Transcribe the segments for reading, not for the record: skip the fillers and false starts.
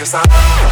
a sign.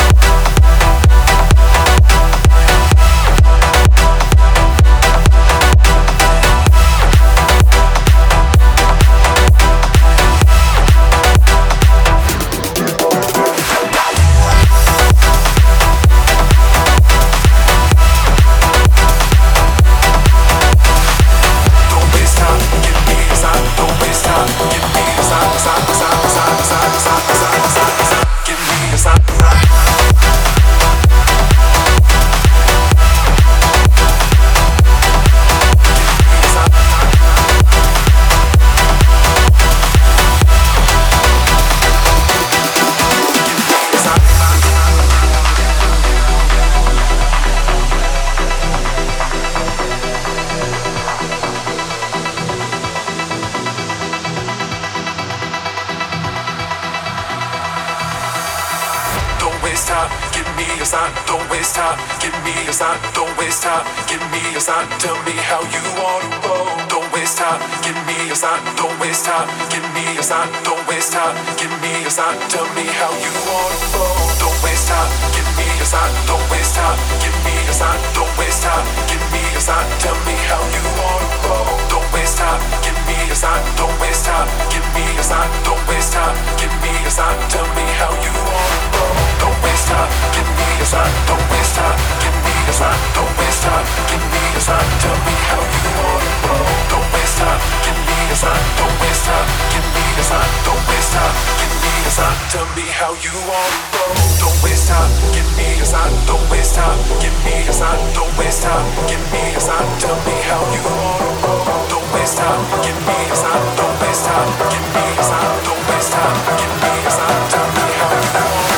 Time, give me a sign, don't waste time, give me a sign, don't waste time, give me a sign, tell me how you wanna roll. Don't waste time, give me a sign, don't waste time, give me a sign, don't waste time, give me a sign, tell me how you wanna roll. Don't waste time, give me a sign, don't waste time, give me a sign, don't waste time, give me a sign, tell me how you wanna roll. Don't waste time, give me a sign, don't waste time, give me a sign, don't waste time, give me a sign, tell me how you wanna roll. Don't waste time, give me a sign, don't waste time, give me a sign, don't waste time, give me a sign, tell me how you wanna roll. Don't waste time, give me a sign, don't waste time, give me a sign, don't waste time, give me a sign, tell me how you wanna roll. Don't waste time, give me a sign, don't waste time, give me a sign, don't waste time, give me a sign, tell me how you wanna roll. Don't waste time, give me a sign, don't waste time, give me a sign, don't waste time, give me a sign, tell me how you wanna roll.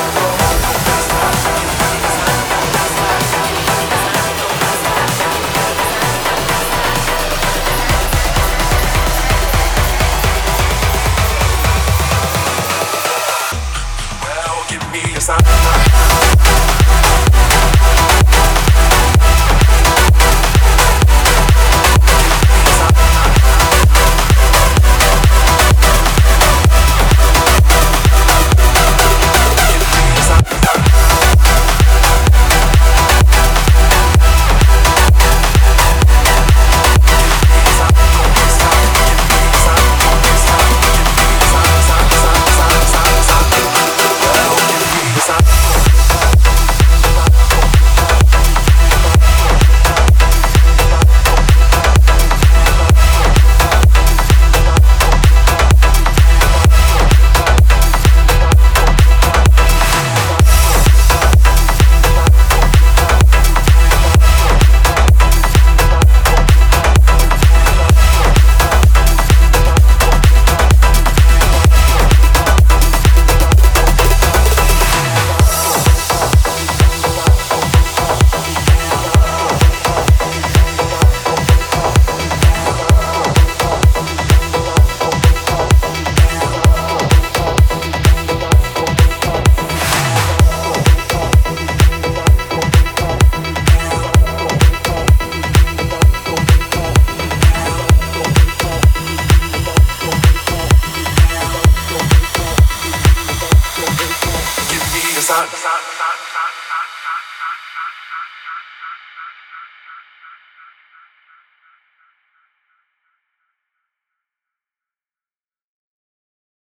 Give me a sign.